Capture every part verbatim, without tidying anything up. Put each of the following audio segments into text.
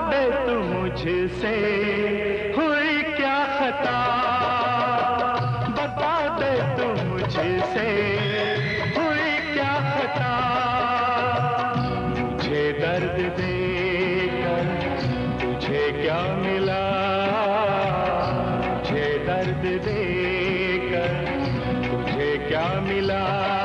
दे तू मुझसे हुई क्या खता, बता दे तू मुझसे हुई क्या खता। मुझे दर्द देकर तुझे क्या मिला, मुझे दर्द देकर तुझे क्या मिला।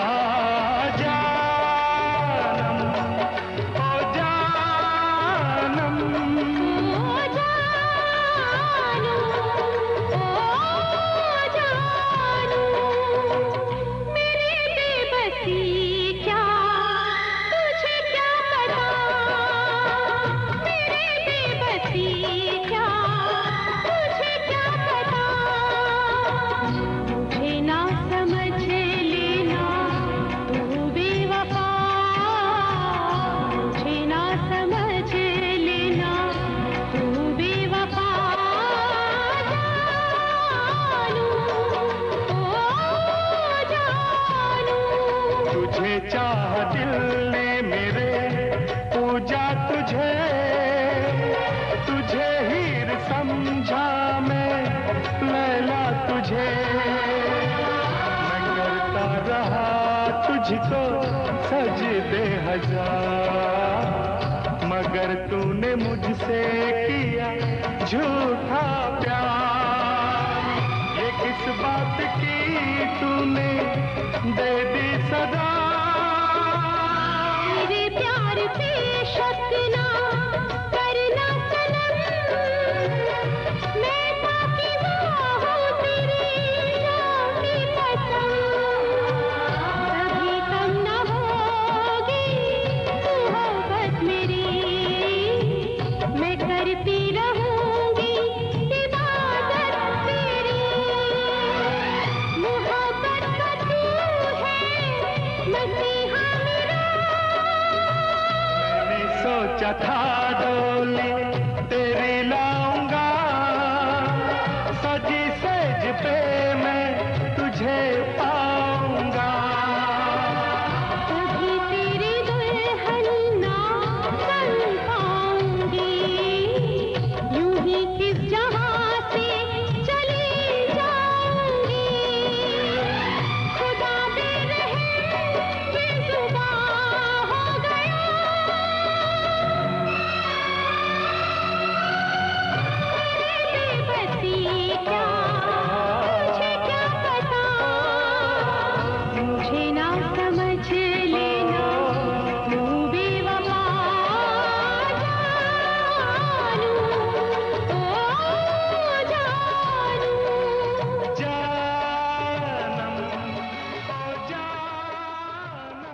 तुझे चाह दिल ने मेरे पूजा तुझे, तुझे हीर समझा मैं लैला तुझे। मैं करता रहा तुझको सजदे हजार, मगर तूने मुझसे किया झूठा प्यार। ये किस बात की तूने दे दी सदा, मेरे प्यार पे शक ना करना सनम। मैं पाकीज़ा हूँ तेरी जान की कसम, कभी कम ना होगी मोहब्बत मेरी। मैं करती रहूंगी इबादत तेरी, मोहब्बत का तू है मसीहा मेरा। मैंने सोचा था डोली